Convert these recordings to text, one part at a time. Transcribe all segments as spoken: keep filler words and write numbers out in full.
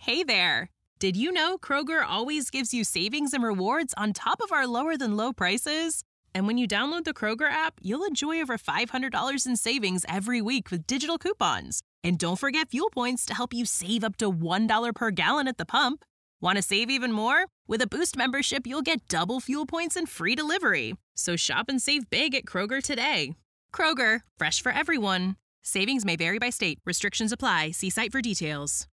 Hey there! Did you know Kroger always gives you savings and rewards on top of our lower-than-low prices? And when you download the Kroger app, you'll enjoy over five hundred dollars in savings every week with digital coupons. And don't forget fuel points to help you save up to one dollar per gallon at the pump. Want to save even more? With a Boost membership, you'll get double fuel points and free delivery. So shop and save big at Kroger today. Kroger, fresh for everyone. Savings may vary by state. Restrictions apply. See site for details.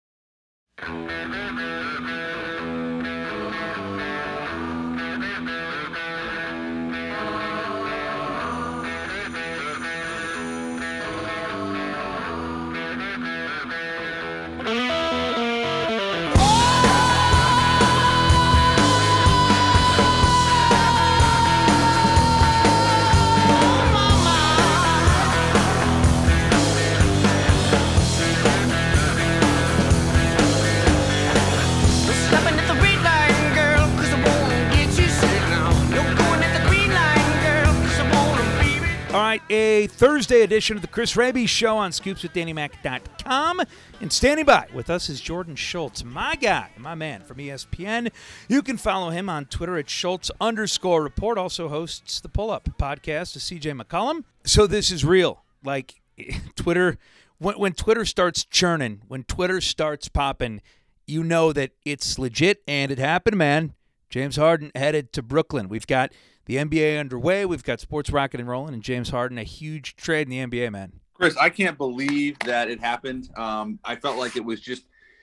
All right, a Thursday edition of the Chris Raby Show on scoops with danny mac dot com. And standing by with us is Jordan Schultz, my guy, my man from E S P N. You can follow him on Twitter at Schultz underscore report. Also hosts the Pull Up podcast with C J McCollum. So this is real. Like, Twitter, when, when Twitter starts churning, when Twitter starts popping, you know that it's legit, and it happened, man. James Harden headed to Brooklyn. We've got the N B A underway. We've got sports rocking and rolling, and James Harden, a huge trade in the N B A, man. Chris, I can't believe that it happened. Um, I felt like it was just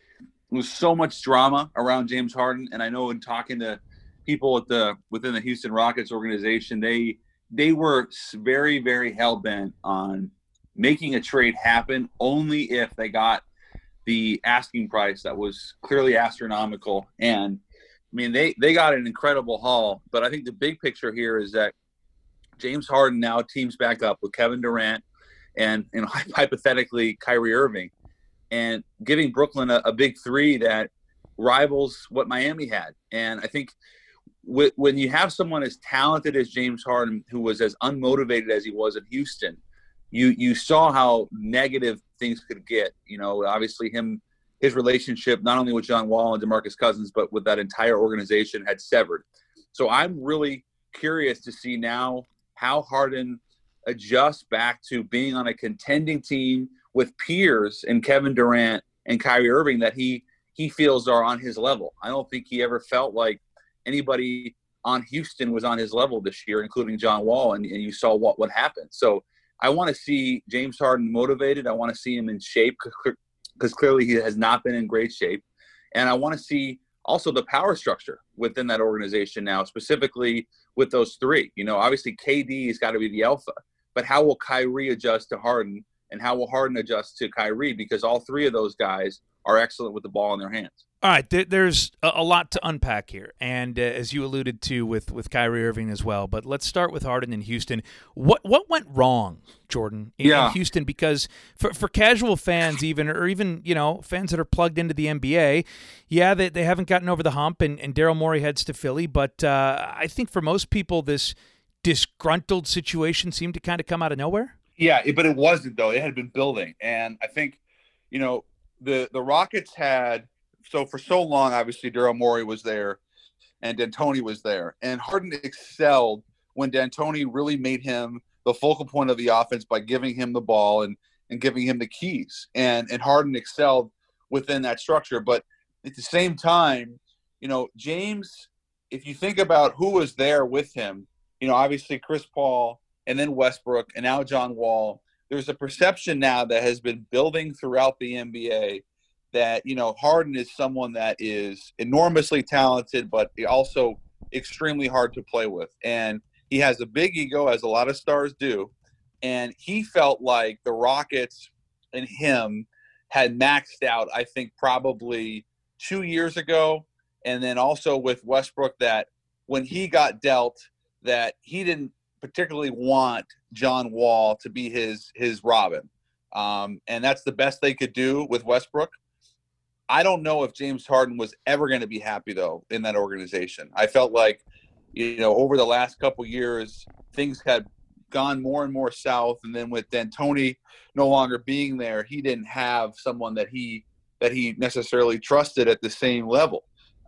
it was so much drama around James Harden, and I know in talking to people at the within the Houston Rockets organization, they they were very, very hell bent on making a trade happen only if they got the asking price that was clearly astronomical. And I mean, they, they got an incredible haul, but I think the big picture here is that James Harden now teams back up with Kevin Durant and, and hypothetically Kyrie Irving, and giving Brooklyn a, a big three that rivals what Miami had. And I think w- when you have someone as talented as James Harden, who was as unmotivated as he was in Houston, you you saw how negative things could get. You know, obviously him – his relationship, not only with John Wall and DeMarcus Cousins, but with that entire organization had severed. So I'm really curious to see now how Harden adjusts back to being on a contending team with peers in Kevin Durant and Kyrie Irving that he he feels are on his level. I don't think he ever felt like anybody on Houston was on his level this year, including John Wall, and, and you saw what, what happened. So I want to see James Harden motivated. I want to see him in shape, because clearly he has not been in great shape. And I want to see also the power structure within that organization now, specifically with those three. You know, obviously K D has got to be the alpha, but how will Kyrie adjust to Harden, and how will Harden adjust to Kyrie? Because all three of those guys are excellent with the ball in their hands. All right, there, there's a, a lot to unpack here, and uh, as you alluded to with, with Kyrie Irving as well, but let's start with Harden in Houston. What what went wrong, Jordan, in, yeah. in Houston? Because for, for casual fans even, or even, you know, fans that are plugged into the N B A, yeah, they, they haven't gotten over the hump, and, and Daryl Morey heads to Philly, but uh, I think for most people this disgruntled situation seemed to kind of come out of nowhere. Yeah, it, but it wasn't, though. It had been building, and I think, you know, the, the Rockets had – so for so long, obviously, Daryl Morey was there and D'Antoni was there. And Harden excelled when D'Antoni really made him the focal point of the offense by giving him the ball and, and giving him the keys. And, and Harden excelled within that structure. But at the same time, you know, James, if you think about who was there with him, you know, obviously Chris Paul and then Westbrook and now John Wall, there's a perception now that has been building throughout the N B A that, you know, Harden is someone that is enormously talented, but also extremely hard to play with. And he has a big ego, as a lot of stars do. And he felt like the Rockets and him had maxed out, I think, probably two years ago. And then also with Westbrook, that when he got dealt, that he didn't particularly want John Wall to be his, his Robin. Um, and that's the best they could do with Westbrook. I don't know if James Harden was ever going to be happy, though, in that organization. I felt like, you know, over the last couple years, things had gone more and more south. And then with D'Antoni no longer being there, he didn't have someone that he that he necessarily trusted at the same level.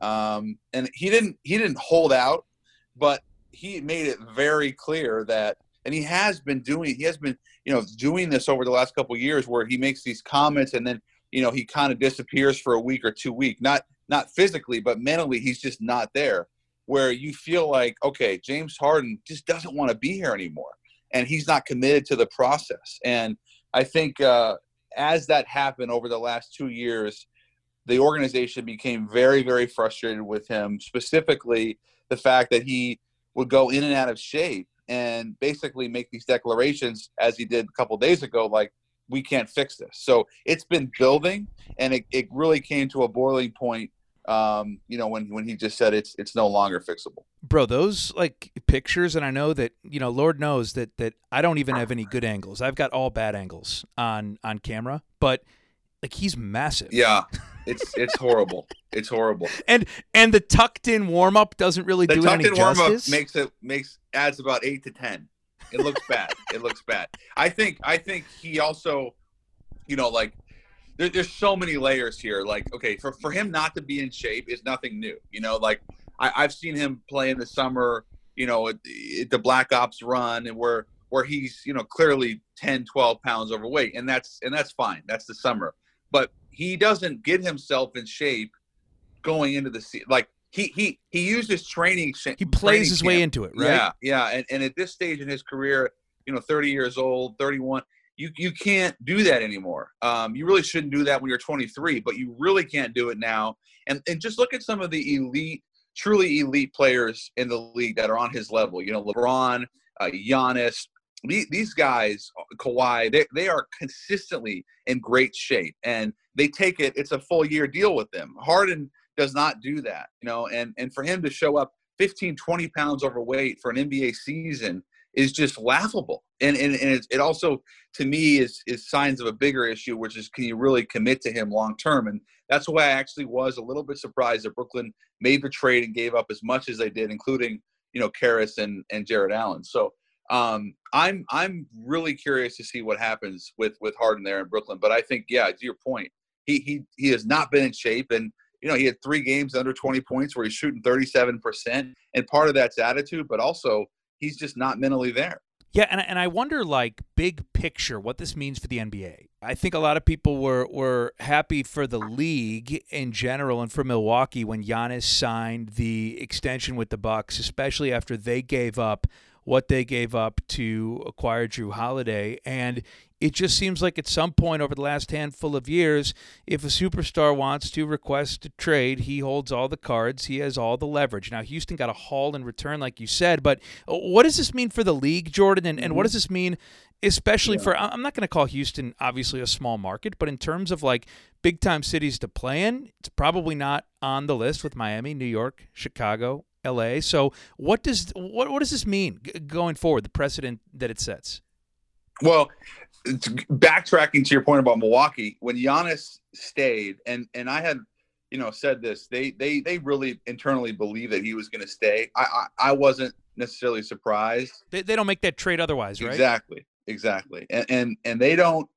Um, and he didn't he didn't hold out, but he made it very clear that, and he has been doing he has been you know doing this over the last couple of years, where he makes these comments and then you know he kind of disappears for a week or two weeks, not not physically but mentally he's just not there, where you feel like, okay, James Harden just doesn't want to be here anymore, and he's not committed to the process. And I think uh, as that happened over the last two years, the organization became very, very frustrated with him, specifically the fact that he would go in and out of shape and basically make these declarations, as he did a couple of days ago, like, we can't fix this. So it's been building, and it, it really came to a boiling point, um, you know, when, when he just said it's it's no longer fixable. Bro, those like pictures, and I know that, you know, Lord knows that that I don't even have any good angles. I've got all bad angles on on camera, but like he's massive. Yeah. It's it's horrible. It's horrible. And and the tucked in warm up doesn't really the do it any tucked in warm up justice. makes it makes adds about eight to ten. It looks bad. It looks bad. I think I think he also, you know, like there, there's so many layers here. Like, okay, for, for him not to be in shape is nothing new. You know, like I, I've seen him play in the summer, you know, at, at the Black Ops run, and where where he's, you know, clearly ten, twelve pounds overweight, and that's and that's fine. That's the summer. But he doesn't get himself in shape going into the season. Like he he he uses training. He plays his camp. way into it, right? Yeah, yeah. And and at this stage in his career, you know, thirty years old, thirty-one, you you can't do that anymore. Um, you really shouldn't do that when you're twenty-three, but you really can't do it now. And and just look at some of the elite, truly elite players in the league that are on his level. You know, LeBron, uh, Giannis. These guys, Kawhi, they, they are consistently in great shape, and they take it. It's a full year deal with them. Harden does not do that, you know, and, and for him to show up fifteen, twenty pounds overweight for an N B A season is just laughable. And and, and it, it also, to me, is, is signs of a bigger issue, which is, can you really commit to him long term? And that's why I actually was a little bit surprised that Brooklyn made the trade and gave up as much as they did, including, you know, Karras and, and Jared Allen. So, Um, I'm I'm really curious to see what happens with, with Harden there in Brooklyn. But I think, yeah, to your point, he he he has not been in shape, and you know he had three games under twenty points where he's shooting thirty-seven percent, and part of that's attitude, but also he's just not mentally there. Yeah, and and I wonder, like, big picture, what this means for the N B A. I think a lot of people were were happy for the league in general and for Milwaukee when Giannis signed the extension with the Bucks, especially after they gave up what they gave up to acquire Jrue Holiday. And it just seems like at some point over the last handful of years, if a superstar wants to request a trade, he holds all the cards. He has all the leverage. Now, Houston got a haul in return, like you said, but what does this mean for the league, Jordan? And, and what does this mean especially yeah. for – I'm not going to call Houston obviously a small market, but in terms of like big-time cities to play in, it's probably not on the list with Miami, New York, Chicago, L A. So what does what what does this mean g- going forward, the precedent that it sets? Well, backtracking to your point about Milwaukee, when Giannis stayed, and and I had, you know, said this, they they they really internally believed that he was going to stay. I, I I wasn't necessarily surprised. They they don't make that trade otherwise, right? Exactly, exactly, and and and they don't.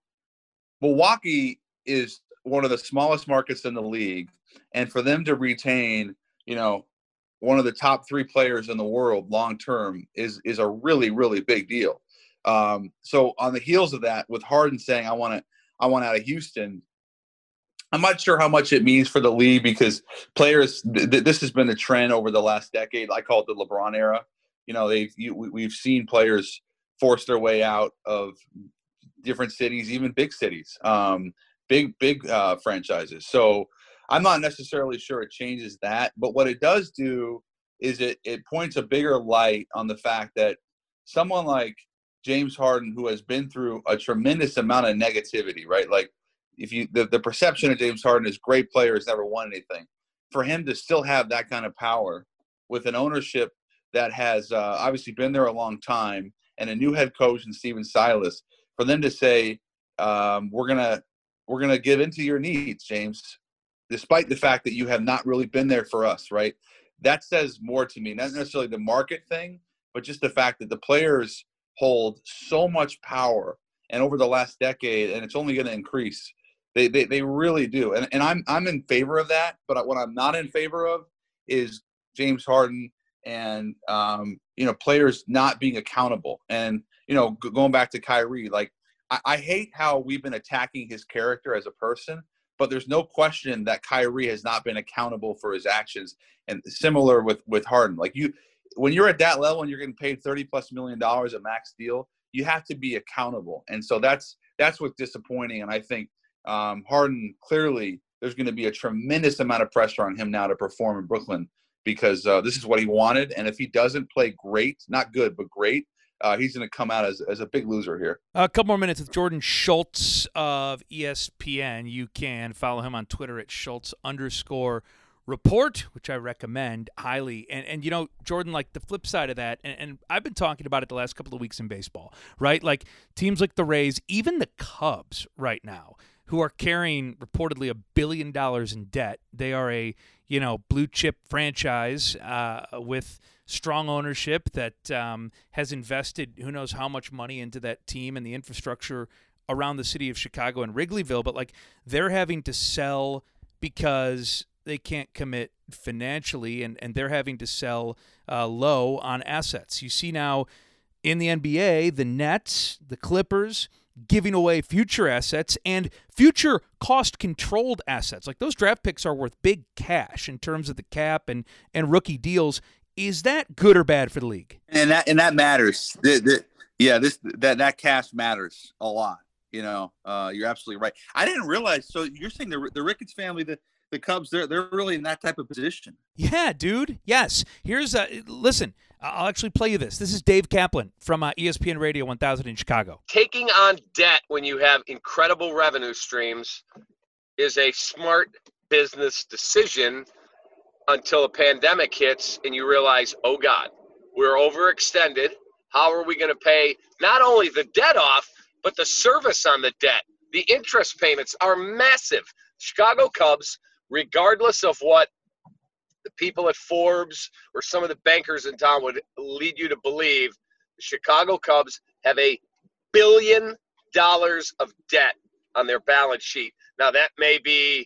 Milwaukee is one of the smallest markets in the league, and for them to retain, you know, one of the top three players in the world long term is is a really, really big deal. Um, so on the heels of that, with Harden saying, I want to I want out of Houston, I'm not sure how much it means for the league, because players th- th- this has been the trend over the last decade. I call it the LeBron era. You know, they've you, we've seen players force their way out of different cities, even big cities, um, big, big uh, franchises. So I'm not necessarily sure it changes that, but what it does do is it it points a bigger light on the fact that someone like James Harden, who has been through a tremendous amount of negativity, right? Like if you the, the perception of James Harden is great player, has never won anything. For him to still have that kind of power with an ownership that has uh, obviously been there a long time, and a new head coach in Stephen Silas, for them to say, um, we're gonna we're gonna give into your needs, James, despite the fact that you have not really been there for us, right? That says more to me, not necessarily the market thing, but just the fact that the players hold so much power, and over the last decade, and it's only going to increase, They they, they really do. And and I'm I'm in favor of that. But what I'm not in favor of is James Harden and um, you know, players not being accountable. And you know, g- going back to Kyrie, like I, I hate how we've been attacking his character as a person. But there's no question that Kyrie has not been accountable for his actions, and similar with with Harden. Like you, when you're at that level and you're getting paid thirty plus million dollars a max deal, you have to be accountable. And so that's that's what's disappointing. And I think um, Harden, clearly there's going to be a tremendous amount of pressure on him now to perform in Brooklyn, because uh, this is what he wanted. And if he doesn't play great, not good, but great, Uh, he's going to come out as, as a big loser here. A couple more minutes with Jordan Schultz of E S P N. You can follow him on Twitter at Schultz underscore report, which I recommend highly. And, and you know, Jordan, like the flip side of that, and, and I've been talking about it the last couple of weeks in baseball, right? Like teams like the Rays, even the Cubs right now, who are carrying reportedly a billion dollars in debt. They are a, you know, blue chip franchise uh, with strong ownership that um, has invested who knows how much money into that team and the infrastructure around the city of Chicago and Wrigleyville. But like they're having to sell because they can't commit financially, and, and they're having to sell uh, low on assets. You see now in the N B A, the Nets, the Clippers, giving away future assets and future cost-controlled assets. Like those draft picks are worth big cash in terms of the cap and, and rookie deals. Is that good or bad for the league? And that and that matters. The, the, yeah, this that that cash matters a lot. You know, uh, you're absolutely right. I didn't realize. So you're saying the the Ricketts family, the the Cubs, they're they're really in that type of position. Yeah, dude. Yes. Here's a listen. I'll actually play you this. This is Dave Kaplan from uh, E S P N Radio one thousand in Chicago. Taking on debt when you have incredible revenue streams is a smart business decision until a pandemic hits and you realize, oh God, we're overextended. How are we going to pay not only the debt off, but the service on the debt? The interest payments are massive. Chicago Cubs, regardless of what the people at Forbes or some of the bankers in town would lead you to believe, the Chicago Cubs have a billion dollars of debt on their balance sheet. Now, that may be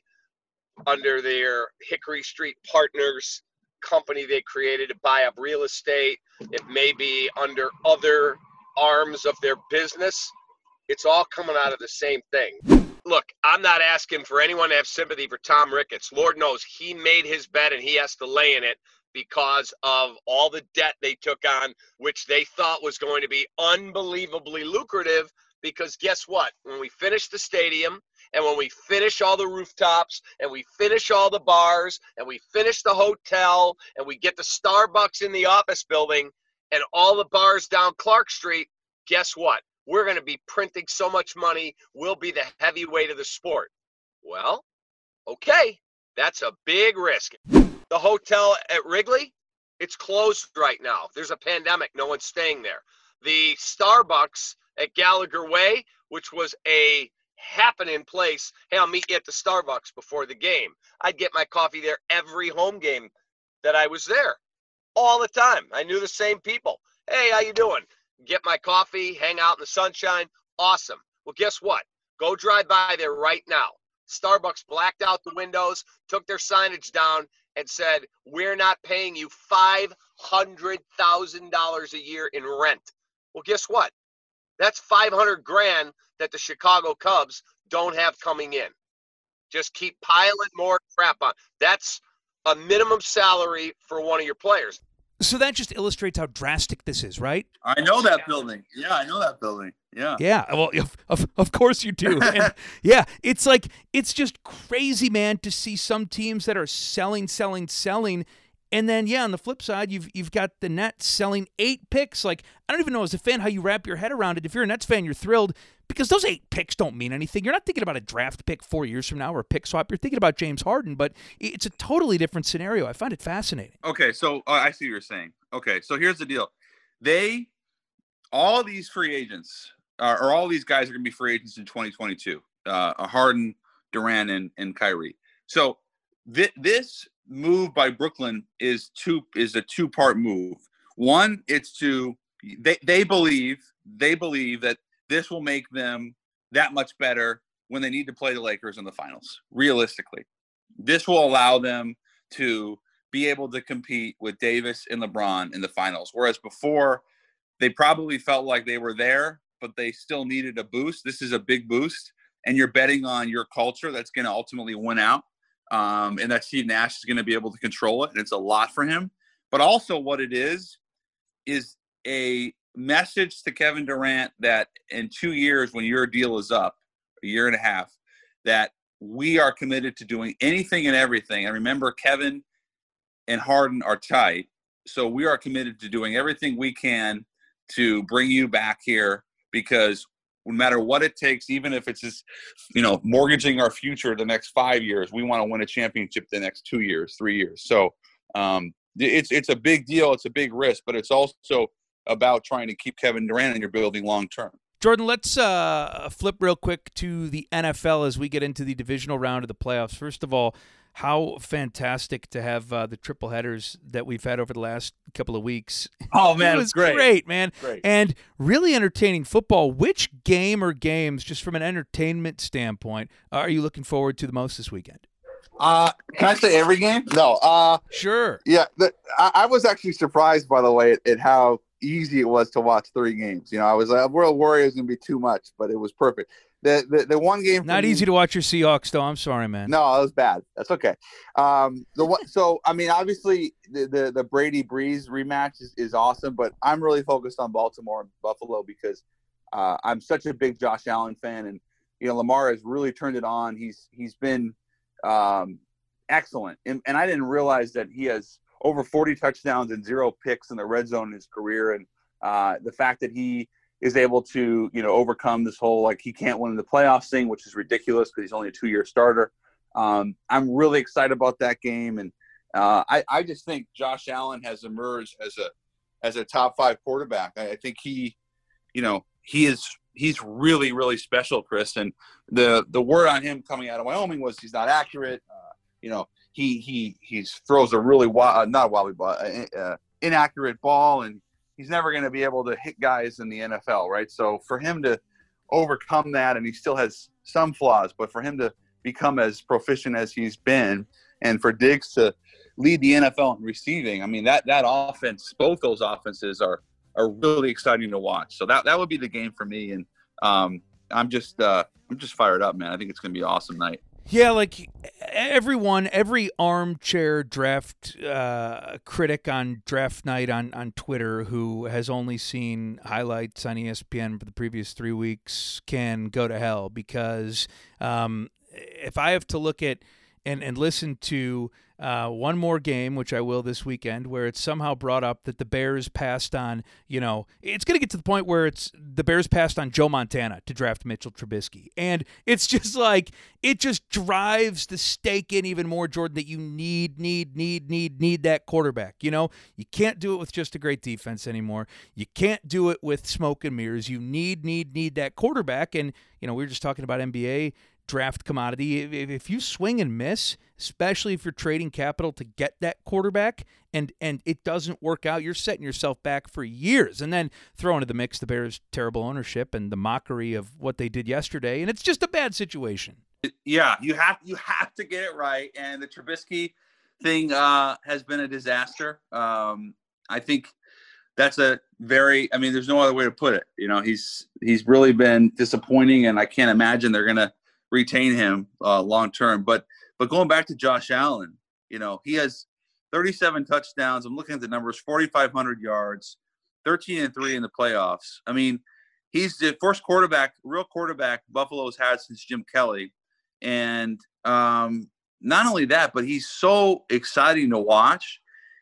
under their Hickory Street Partners company they created to buy up real estate. It may be under other arms of their business. It's all coming out of the same thing. Look, I'm not asking for anyone to have sympathy for Tom Ricketts. Lord knows he made his bed and he has to lay in it because of all the debt they took on, which they thought was going to be unbelievably lucrative. Because guess what? When we finish the stadium and when we finish all the rooftops and we finish all the bars and we finish the hotel and we get the Starbucks in the office building and all the bars down Clark Street, guess what? We're going to be printing so much money, we'll be the heavyweight of the sport. Well, okay, that's a big risk. The hotel at Wrigley, it's closed right now. There's a pandemic, no one's staying there. The Starbucks at Gallagher Way, which was a happening place. Hey, I'll meet you at the Starbucks before the game. I'd get my coffee there every home game that I was there, all the time. I knew the same people. Hey, how you doing? Get my coffee, hang out in the sunshine. Awesome. Well, guess what? Go drive by there right now. Starbucks blacked out the windows, took their signage down, and said, we're not paying you five hundred thousand dollars a year in rent. Well, guess what? That's five hundred grand that the Chicago Cubs don't have coming in. Just keep piling more crap on. That's a minimum salary for one of your players. So that just illustrates how drastic this is, right? I know that building. Yeah, I know that building. Yeah. Yeah. Well, of, of, of course you do. And yeah, it's like, it's just crazy, man, to see some teams that are selling, selling, selling. And then, yeah, on the flip side, you've you've got the Nets selling eight picks. Like, I don't even know as a fan how you wrap your head around it. If you're a Nets fan, you're thrilled because those eight picks don't mean anything. You're not thinking about a draft pick four years from now or a pick swap. You're thinking about James Harden, but it's a totally different scenario. I find it fascinating. Okay, so uh, I see what you're saying. Okay, so here's the deal. They, all these free agents, uh, or all these guys are going to be free agents in twenty twenty-two. Uh, Harden, Durant, and, and Kyrie. So th- this move by Brooklyn is two is a two-part move. One, it's to they they believe they believe that this will make them that much better when they need to play the Lakers in the finals. Realistically, this will allow them to be able to compete with Davis and LeBron in the finals. Whereas before, they probably felt like they were there, but they still needed a boost. This is a big boost, and you're betting on your culture that's going to ultimately win out, um, and that Steve Nash is going to be able to control it, and it's a lot for him. But also what it is is a message to Kevin Durant that in two years when your deal is up, a year and a half, that we are committed to doing anything and everything. And remember, Kevin and Harden are tight, so we are committed to doing everything we can to bring you back here, because no matter what it takes, even if it's just, you know, mortgaging our future the next five years, we want to win a championship the next two years, three years. So um, it's it's a big deal. It's a big risk, but it's also about trying to keep Kevin Durant in your building long term. Jordan, let's uh, flip real quick to the N F L as we get into the divisional round of the playoffs. First of all, how fantastic to have uh, the triple headers that we've had over the last couple of weeks. Oh, man, it was great. great, man. Great. And really entertaining football. Which game or games, just from an entertainment standpoint, are you looking forward to the most this weekend? Uh, can I say every game? No. Uh, sure. Yeah, the, I, I was actually surprised, by the way, at, at how easy it was to watch three games. You know, I was like, World Warriors going to be too much, but it was perfect. The the, the one game. Not me, easy to watch your Seahawks, though. I'm sorry, man. No, it was bad. That's okay. Um, the one, so I mean, obviously, the the, the Brady Breeze rematch is, is awesome, but I'm really focused on Baltimore and Buffalo because uh, I'm such a big Josh Allen fan, and you know, Lamar has really turned it on. He's he's been um, excellent, and, and I didn't realize that he has over forty touchdowns and zero picks in the red zone in his career, and uh, the fact that he is able to, you know, overcome this whole, like, he can't win in the playoffs thing, which is ridiculous because he's only a two-year starter. Um, I'm really excited about that game. And uh, I, I just think Josh Allen has emerged as a as a top five quarterback. I, I think he, you know, he is he's really, really special, Chris. And the the word on him coming out of Wyoming was he's not accurate. Uh, you know, he he he throws a really, uh, not wobbly ball, uh, uh, inaccurate ball, and he's never going to be able to hit guys in the N F L, right? So for him to overcome that, and he still has some flaws, but for him to become as proficient as he's been, and for Diggs to lead the N F L in receiving, I mean, that that offense, both those offenses are are really exciting to watch. So that that would be the game for me, and um, I'm just uh, I'm just fired up, man. I think it's going to be an awesome night. Yeah, like everyone, every armchair draft uh, critic on draft night on, on Twitter who has only seen highlights on E S P N for the previous three weeks can go to hell, because um, if I have to look at and, and listen to uh, one more game, which I will this weekend, where it's somehow brought up that the Bears passed on, you know, it's going to get to the point where it's the Bears passed on Joe Montana to draft Mitchell Trubisky. And it's just like, it just drives the stake in even more, Jordan, that you need, need, need, need, need that quarterback. You know, you can't do it with just a great defense anymore. You can't do it with smoke and mirrors. You need, need, need that quarterback. And, you know, we were just talking about N B A draft commodity. If you swing and miss, especially if you're trading capital to get that quarterback, and and it doesn't work out, you're setting yourself back for years. And then throw into the mix the Bears' terrible ownership and the mockery of what they did yesterday, and it's just a bad situation. Yeah, you have you have to get it right, and the Trubisky thing uh, has been a disaster. Um, I think that's a very, I mean, there's no other way to put it. You know, he's he's really been disappointing, and I can't imagine they're going to retain him uh, long term. But but going back to Josh Allen, you know, he has thirty-seven touchdowns. I'm looking at the numbers, forty-five hundred yards, thirteen and three in the playoffs. I mean, he's the first quarterback, real quarterback Buffalo's had since Jim Kelly. And um, not only that, but he's so exciting to watch.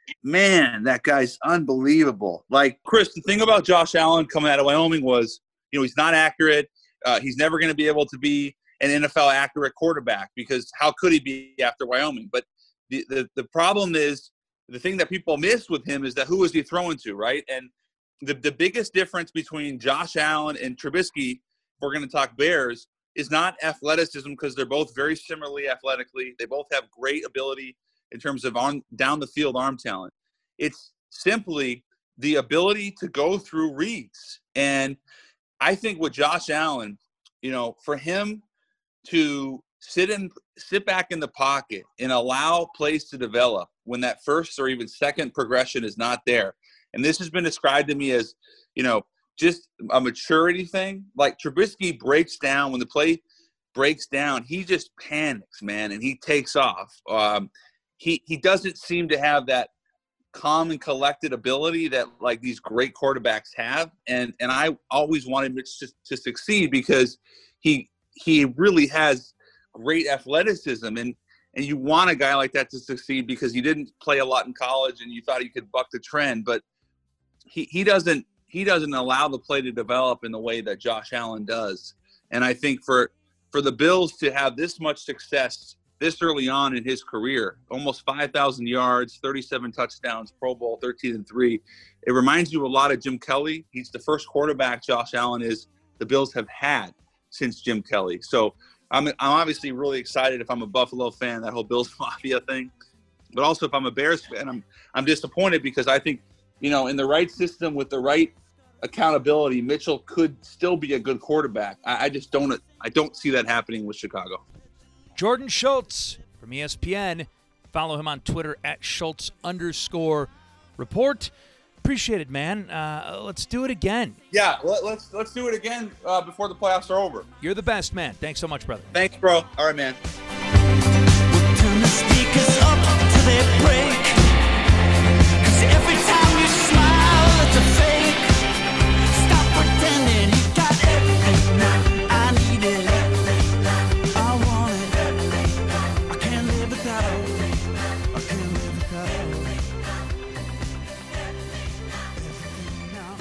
Man, that guy's unbelievable. Like, Chris, the thing about Josh Allen coming out of Wyoming was, you know, he's not accurate. Uh, he's never going to be able to be an N F L accurate quarterback, because how could he be after Wyoming? But the, the, the problem is, the thing that people miss with him is that who is he throwing to, right? And the, the biggest difference between Josh Allen and Trubisky, if we're going to talk Bears, is not athleticism, because they're both very similarly athletically. They both have great ability in terms of on down the field arm talent. It's simply the ability to go through reads. And I think with Josh Allen, you know, for him to sit in, sit back in the pocket and allow plays to develop when that first or even second progression is not there. And this has been described to me as, you know, just a maturity thing. Like Trubisky breaks down when the play breaks down, he just panics, man, and he takes off. Um, he he doesn't seem to have that calm and collected ability that like these great quarterbacks have. And and I always wanted Mitch to, to succeed because he he really has great athleticism, and and you want a guy like that to succeed because he didn't play a lot in college and you thought he could buck the trend, but he he doesn't he doesn't allow the play to develop in the way that Josh Allen does. And I think for for the Bills to have this much success this early on in his career, almost five thousand yards, thirty-seven touchdowns, Pro Bowl, thirteen and three, it reminds you a lot of Jim Kelly. He's the first quarterback Josh Allen is the Bills have had since Jim Kelly. So I'm I'm obviously really excited if I'm a Buffalo fan, that whole Bills Mafia thing. But also if I'm a Bears fan, I'm I'm disappointed because I think, you know, in the right system with the right accountability, Mitchell could still be a good quarterback. I, I just don't I don't see that happening with Chicago. Jordan Schultz from E S P N. Follow him on Twitter at Schultz underscore report. Appreciate it, man. Uh, let's do it again. Yeah, let, let's let's do it again uh, before the playoffs are over. You're the best, man. Thanks so much, brother. Thanks, bro. All right, man. We'll turn the speakers up till they break. 'Cause every time you smile, it's a fake. Stop pretending you got everything now. I need it. I want it. I can't live without it. I can't live without it. Everything now.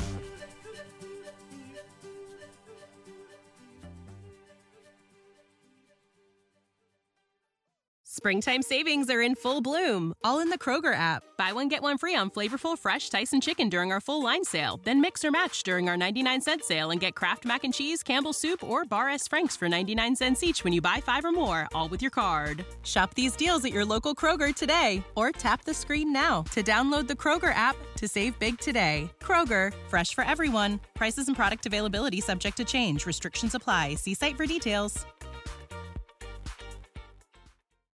Springtime savings are in full bloom, all in the Kroger app. Buy one, get one free on flavorful, fresh Tyson chicken during our full line sale. Then mix or match during our ninety-nine cent sale and get Kraft Mac and Cheese, Campbell's Soup, or Bar S. Frank's for ninety-nine cents each when you buy five or more, all with your card. Shop these deals at your local Kroger today, or tap the screen now to download the Kroger app to save big today. Kroger, fresh for everyone. Prices and product availability subject to change. Restrictions apply. See site for details.